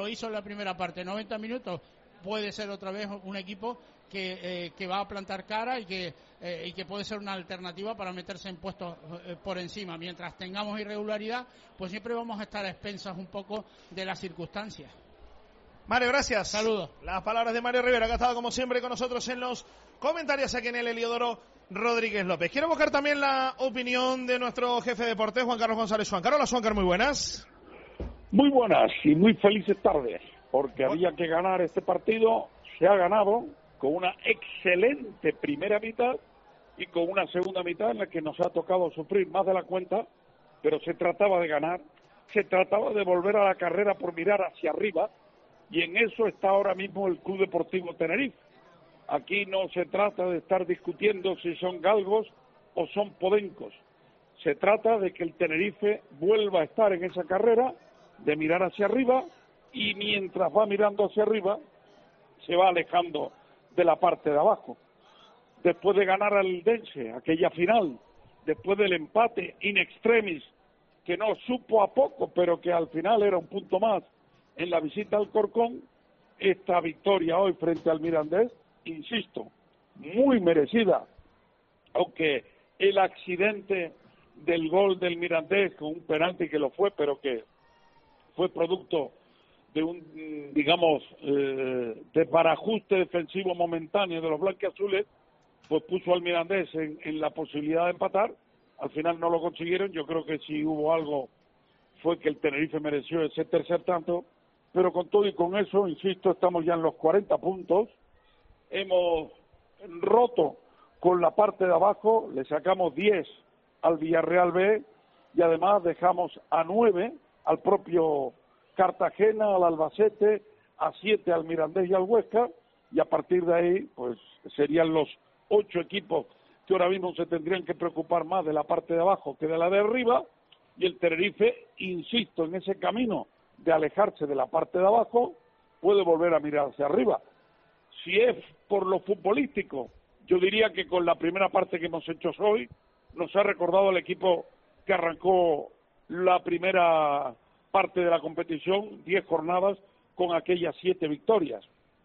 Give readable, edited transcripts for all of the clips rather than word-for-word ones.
lo hizo en la primera parte, 90 minutos, puede ser otra vez un equipo que va a plantar cara y que puede ser una alternativa para meterse en puestos por encima. Mientras tengamos irregularidad, pues siempre vamos a estar a expensas un poco de las circunstancias. Mario, gracias. Saludos. Las palabras de Mario Rivera, que ha estado como siempre con nosotros en los comentarios aquí en el Heliodoro Rodríguez López. Quiero buscar también la opinión de nuestro jefe de deportes, Juan Carlos González Juan. Hola, Juan Carlos, muy buenas. Muy buenas y muy felices tardes, porque había que ganar este partido, se ha ganado con una excelente primera mitad y con una segunda mitad en la que nos ha tocado sufrir más de la cuenta, pero se trataba de ganar, se trataba de volver a la carrera por mirar hacia arriba, y en eso está ahora mismo el Club Deportivo Tenerife. Aquí no se trata de estar discutiendo si son galgos o son podencos. Se trata de que el Tenerife vuelva a estar en esa carrera, de mirar hacia arriba, y mientras va mirando hacia arriba, se va alejando de la parte de abajo. Después de ganar al Eldense, aquella final, después del empate in extremis, que no supo a poco, pero que al final era un punto más en la visita al Corcón, esta victoria hoy frente al Mirandés, insisto, muy merecida, aunque el accidente del gol del Mirandés con un penalti que lo fue, pero que fue producto de un, digamos, desbarajuste defensivo momentáneo de los blanquiazules, pues puso al Mirandés en la posibilidad de empatar. Al final no lo consiguieron. Yo creo que si hubo algo fue que el Tenerife mereció ese tercer tanto, pero con todo y con eso, insisto, estamos ya en los 40 puntos, hemos roto con la parte de abajo, le sacamos 10 al Villarreal B y además dejamos a 9 al propio Cartagena, al Albacete, a 7 al Mirandés y al Huesca, y a partir de ahí pues serían los 8 equipos que ahora mismo se tendrían que preocupar más de la parte de abajo que de la de arriba, y el Tenerife, insisto, en ese camino de alejarse de la parte de abajo, puede volver a mirar hacia arriba. Si es por lo futbolístico, yo diría que con la primera parte que hemos hecho hoy, nos ha recordado el equipo que arrancó la primera parte de la competición, 10 jornadas, con aquellas 7 victorias.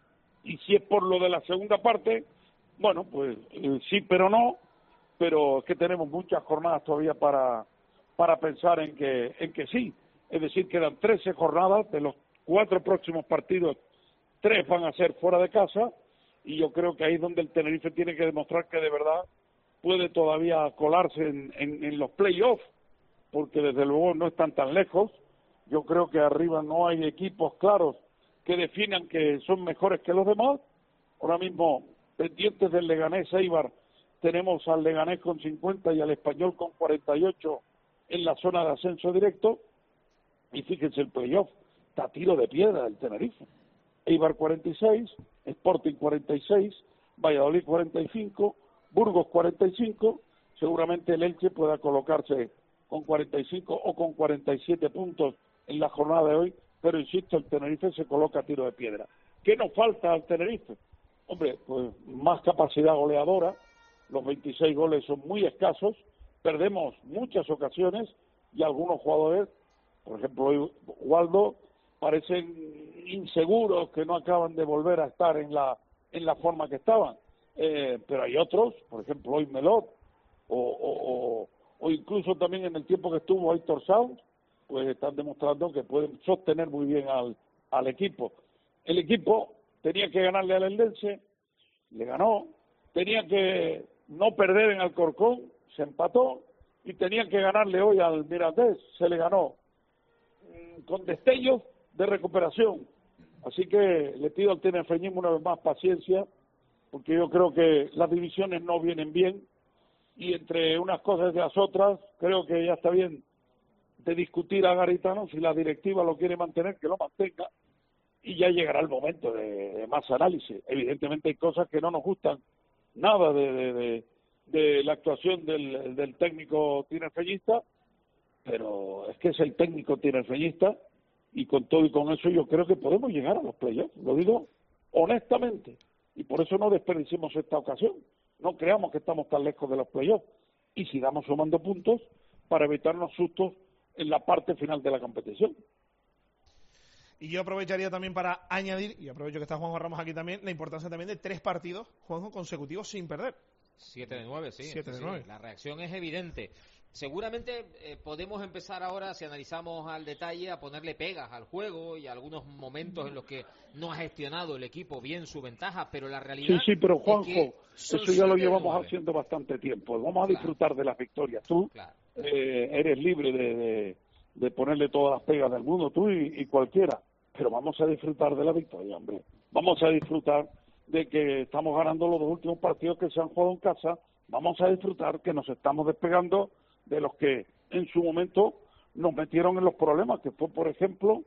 Y si es por lo de la segunda parte, bueno, pues sí, pero no, pero es que tenemos muchas jornadas todavía para pensar en que sí. Es decir, quedan 13 jornadas, de los 4 próximos partidos, 3 van a ser fuera de casa, y yo creo que ahí es donde el Tenerife tiene que demostrar que de verdad puede todavía colarse en los play-offs, porque desde luego no están tan lejos. Yo creo que arriba no hay equipos claros que definan que son mejores que los demás. Ahora mismo, pendientes del Leganés Eibar, tenemos al Leganés con 50 y al Español con 48 en la zona de ascenso directo, y fíjense el playoff, está a tiro de piedra el Tenerife. Eibar 46, Sporting 46, Valladolid 45, Burgos 45, seguramente el Elche pueda colocarse con 45 o con 47 puntos en la jornada de hoy, pero insisto, el Tenerife se coloca a tiro de piedra. ¿Qué nos falta al Tenerife? Hombre, pues más capacidad goleadora, los 26 goles son muy escasos, perdemos muchas ocasiones y algunos jugadores, por ejemplo hoy Waldo, parecen inseguros, que no acaban de volver a estar en la forma que estaban, pero hay otros, por ejemplo hoy Melot, o incluso también en el tiempo que estuvo Aitor Sanz, pues están demostrando que pueden sostener muy bien al equipo. El equipo tenía que ganarle al Eldense, le ganó, tenía que no perder en Alcorcón, se empató, y tenía que ganarle hoy al Mirandés, se le ganó, con destellos de recuperación. Así que le pido al teneriffeñismo una vez más paciencia, porque yo creo que las divisiones no vienen bien, y entre unas cosas y las otras, creo que ya está bien de discutir a Garitano. Si la directiva lo quiere mantener, que lo mantenga, y ya llegará el momento de más análisis. Evidentemente hay cosas que no nos gustan nada de la actuación del técnico tinerfeñista, pero es que es el técnico tinerfeñista, y con todo y con eso yo creo que podemos llegar a los playoffs, lo digo honestamente, y por eso no desperdiciemos esta ocasión, no creamos que estamos tan lejos de los playoffs, y sigamos sumando puntos para evitarnos sustos en la parte final de la competición. Y yo aprovecharía también para añadir, y aprovecho que está Juanjo Ramos aquí también, la importancia también de 3 partidos, Juanjo, consecutivos sin perder. 7 de 9, sí. 7 de 9. La reacción es evidente. Seguramente podemos empezar ahora, si analizamos al detalle, a ponerle pegas al juego y a algunos momentos en los que no ha gestionado el equipo bien su ventaja, pero la realidad... Sí, pero Juanjo, es que eso ya lo llevamos haciendo bastante tiempo. Vamos a disfrutar de las victorias. Tú eres libre de ponerle todas las pegas del mundo, tú y cualquiera, pero vamos a disfrutar de la victoria, hombre. Vamos a disfrutar de que estamos ganando los 2 últimos partidos que se han jugado en casa. Vamos a disfrutar que nos estamos despegando de los que en su momento nos metieron en los problemas, que fue, por ejemplo,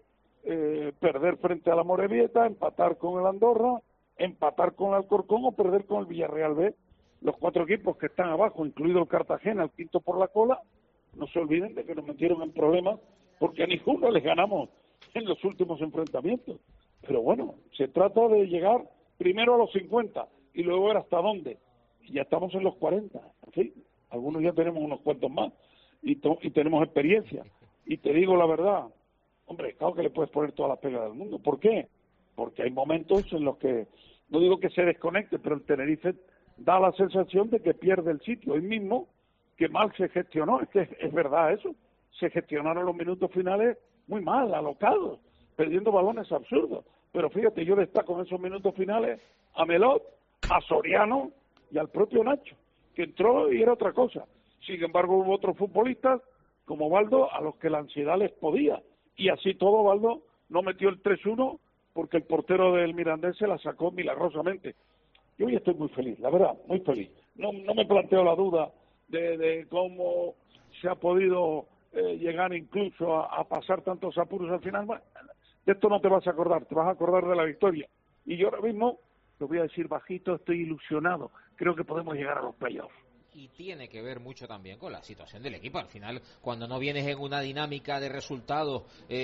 perder frente a la Morevieta, empatar con el Andorra, empatar con el Alcorcón o perder con el Villarreal B. Los 4 equipos que están abajo, incluido el Cartagena, el quinto por la cola, no se olviden de que nos metieron en problemas porque a ninguno les ganamos en los últimos enfrentamientos. Pero bueno, se trata de llegar primero a los 50 y luego ver hasta dónde. Y ya estamos en los 40, en fin. Algunos ya tenemos unos cuantos más y tenemos experiencia. Y te digo la verdad, hombre, claro que le puedes poner todas las pegas del mundo. ¿Por qué? Porque hay momentos en los que, no digo que se desconecte, pero el Tenerife da la sensación de que pierde el sitio. Hoy mismo, que mal se gestionó, es que es verdad eso. Se gestionaron los minutos finales muy mal, alocados, perdiendo balones absurdos. Pero fíjate, yo destaco en esos minutos finales a Melot, a Soriano y al propio Nacho, que entró y era otra cosa. Sin embargo, hubo otros futbolistas, como Baldo, a los que la ansiedad les podía. Y así todo, Baldo no metió el 3-1 porque el portero del Mirandés se la sacó milagrosamente. Yo hoy estoy muy feliz, la verdad, muy feliz. No me planteo la duda de cómo se ha podido llegar incluso a pasar tantos apuros al final. Bueno, de esto no te vas a acordar, te vas a acordar de la victoria. Y yo ahora mismo, lo voy a decir bajito, estoy ilusionado. Creo que podemos llegar a los playoffs. Y tiene que ver mucho también con la situación del equipo. Al final, cuando no vienes en una dinámica de resultados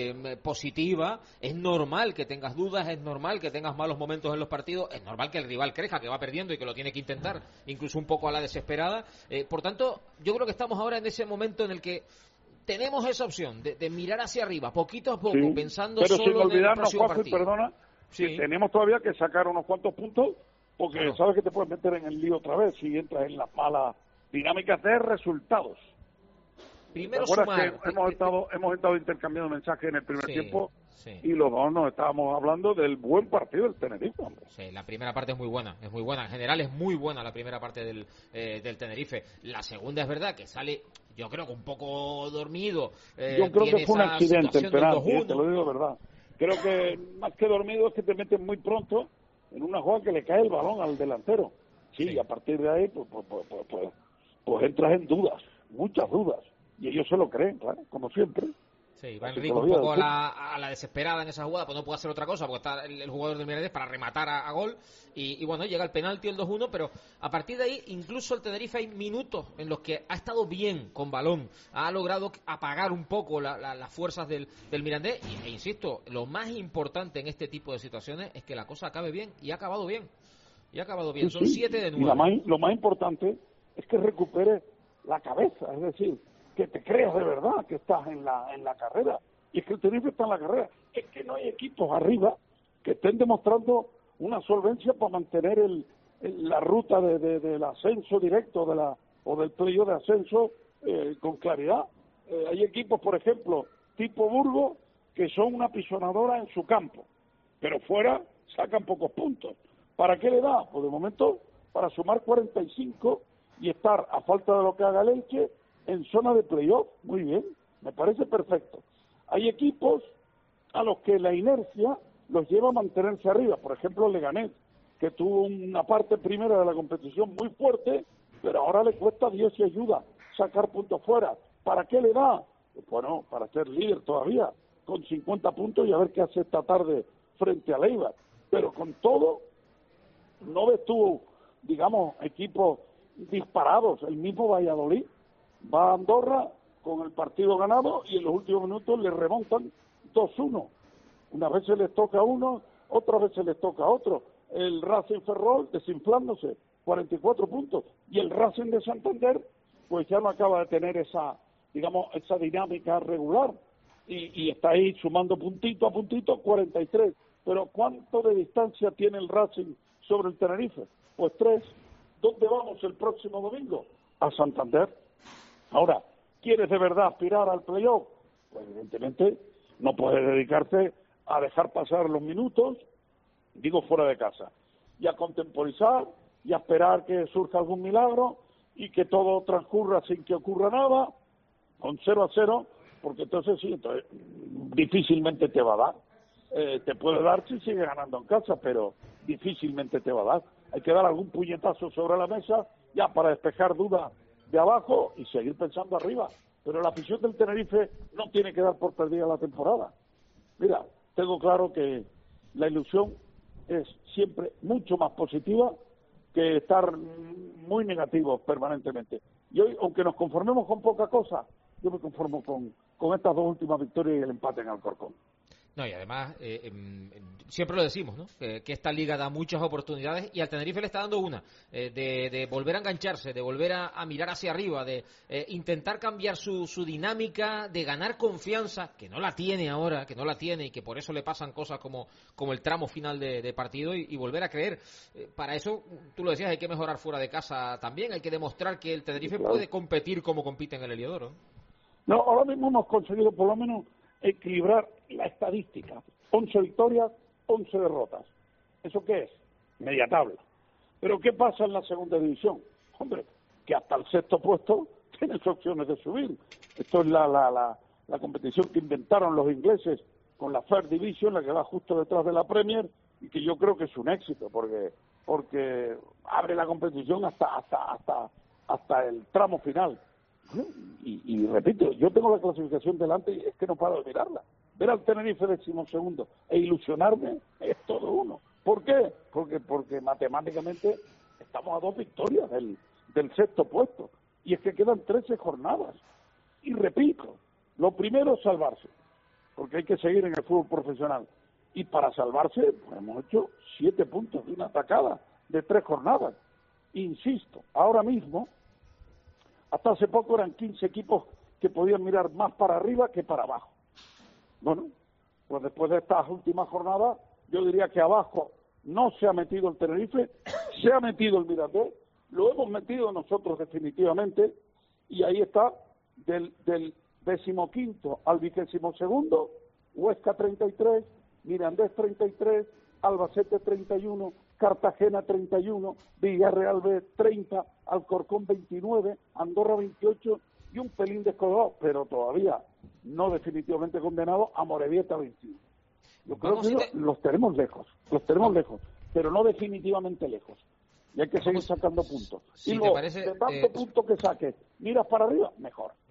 positiva, es normal que tengas dudas, es normal que tengas malos momentos en los partidos, es normal que el rival crezca, que va perdiendo y que lo tiene que intentar, incluso un poco a la desesperada. Por tanto, yo creo que estamos ahora en ese momento en el que tenemos esa opción de mirar hacia arriba, poquito a poco, pensando pero solo sin en el próximo Juanjo, partido. Perdona, que tenemos todavía que sacar unos cuantos puntos, porque sabes que te puedes meter en el lío otra vez si entras en las malas dinámicas de resultados. Primero ¿Te acuerdas sumar, que hemos estado intercambiando mensajes en el primer tiempo? Y los dos nos estábamos hablando del buen partido del Tenerife, hombre. Sí, la primera parte es muy buena. En general es muy buena la primera parte del Tenerife. La segunda es verdad que sale, yo creo que un poco dormido. Yo creo que fue un accidente el penalti, te lo digo de verdad. Creo que más que dormido es que te meten muy pronto en una jugada que le cae el balón al delantero. Sí, y a partir de ahí pues entras en dudas, muchas dudas. Y ellos se lo creen, claro, como siempre. Sí, va Enrique un poco a la desesperada en esa jugada, pues no puede hacer otra cosa, porque está el jugador del Mirandés para rematar a gol, y bueno, llega el penalti, el 2-1, pero a partir de ahí, incluso el Tenerife hay minutos en los que ha estado bien con balón, ha logrado apagar un poco las fuerzas del Mirandés, e insisto, lo más importante en este tipo de situaciones es que la cosa acabe bien, y ha acabado bien, son 7 de 9. Y lo más importante es que recupere la cabeza, es decir, que te creas de verdad que estás en la carrera. Y es que el Tenerife está en la carrera. Es que no hay equipos arriba que estén demostrando una solvencia para mantener la ruta del ascenso directo o del playoff de ascenso con claridad. Hay equipos, por ejemplo, tipo Burgos, que son una pisonadora en su campo, pero fuera sacan pocos puntos. ¿Para qué le da? Pues de momento para sumar 45 y estar, a falta de lo que haga el Elche, en zona de playoff. Muy bien, me parece perfecto. Hay equipos a los que la inercia los lleva a mantenerse arriba. Por ejemplo, Leganés, que tuvo una parte primera de la competición muy fuerte, pero ahora le cuesta Dios y ayuda sacar puntos fuera. ¿Para qué le da? Pues bueno, para ser líder todavía, con 50 puntos y a ver qué hace esta tarde frente a Eibar. Pero con todo, no ves tú, digamos, equipos disparados. El mismo Valladolid va a Andorra con el partido ganado y en los últimos minutos le remontan 2-1. Unas veces les toca a uno, otras veces les toca a otro. El Racing Ferrol desinflándose, 44 puntos. Y el Racing de Santander, pues ya no acaba de tener esa dinámica regular. y está ahí sumando puntito a puntito, 43. Pero ¿cuánto de distancia tiene el Racing sobre el Tenerife? Pues 3. ¿Dónde vamos el próximo domingo? A Santander. Ahora, ¿quieres de verdad aspirar al playoff? Pues evidentemente no puedes dedicarte a dejar pasar los minutos, digo fuera de casa, y a contemporizar y a esperar que surja algún milagro y que todo transcurra sin que ocurra nada, con 0-0, porque entonces sí, difícilmente te va a dar. Te puede dar si sigue ganando en casa, pero difícilmente te va a dar. Hay que dar algún puñetazo sobre la mesa ya para despejar dudas de abajo y seguir pensando arriba. Pero la afición del Tenerife no tiene que dar por perdida la temporada. Mira, tengo claro que la ilusión es siempre mucho más positiva que estar muy negativos permanentemente. Y hoy, aunque nos conformemos con poca cosa, yo me conformo con estas 2 últimas victorias y el empate en Alcorcón. No, y además, siempre lo decimos, ¿no? Que esta liga da muchas oportunidades y al Tenerife le está dando una, de volver a engancharse, de volver a mirar hacia arriba, de intentar cambiar su dinámica, de ganar confianza, que no la tiene ahora, que no la tiene y que por eso le pasan cosas como el tramo final de partido y volver a creer. Para eso, tú lo decías, hay que mejorar fuera de casa también, hay que demostrar que el Tenerife puede competir como compite en el Heliodoro. No, ahora mismo hemos conseguido por lo menos equilibrar la estadística. 11 victorias, 11 derrotas. ¿Eso qué es? Media tabla. Pero ¿qué pasa en la segunda división? Hombre, que hasta el 6º puesto tienes opciones de subir. Esto es la competición que inventaron los ingleses con la First Division, la que va justo detrás de la Premier, y que yo creo que es un éxito, porque abre la competición hasta el tramo final. Y repito, yo tengo la clasificación delante y es que no paro de mirarla. Ver al Tenerife 12º e ilusionarme es todo uno. ¿Por qué? Porque matemáticamente estamos a 2 victorias del 6º puesto. Y es que quedan 13 jornadas. Y repito, lo primero es salvarse, porque hay que seguir en el fútbol profesional. Y para salvarse, pues hemos hecho 7 puntos de una atacada de 3 jornadas. Insisto, ahora mismo, hasta hace poco eran 15 equipos que podían mirar más para arriba que para abajo. Bueno, pues después de estas últimas jornadas, yo diría que abajo no se ha metido el Tenerife, se ha metido el Mirandés, lo hemos metido nosotros definitivamente, y ahí está, del 15º al 22º, Huesca 33, Mirandés 33, Albacete 31, Cartagena 31, Villarreal B 30, Alcorcón 29, Andorra 28 y un pelín descolgado, pero todavía no definitivamente condenado, a Amorebieta 21. Yo creo que los tenemos lejos, pero no definitivamente lejos. Y hay que seguir sacando puntos. Si y luego, te parece, de tanto punto que saques, miras para arriba, mejor.